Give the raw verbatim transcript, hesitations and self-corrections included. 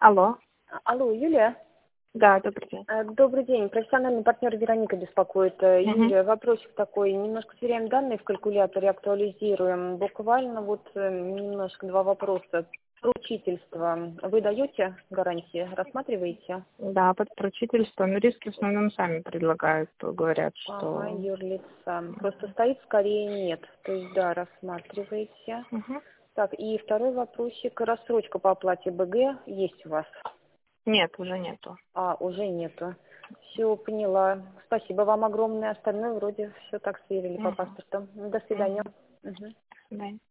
Алло. Алло, Юлия? Да, добрый день. Э, Добрый день. Профессиональный партнер Вероника беспокоит. Э, Мгм. Юлия, вопросик такой. Немножко сверяем данные в калькуляторе, актуализируем. Буквально вот э, немножко два вопроса. Поручительство. Вы даете гарантии? Рассматриваете? Да, под поручительство. Но риски в основном сами предлагают, говорят, Ага, что... юрлица. Просто стоит скорее нет. То есть, да, рассматриваете. Мгм. Так, и второй вопросик. Рассрочка по оплате БГ есть у вас? Нет, уже нету. А, уже нету. Все, поняла. Спасибо вам огромное. Остальное вроде все так сверили по Мгм. паспорту. До свидания. Мгм. Мгм. До свидания.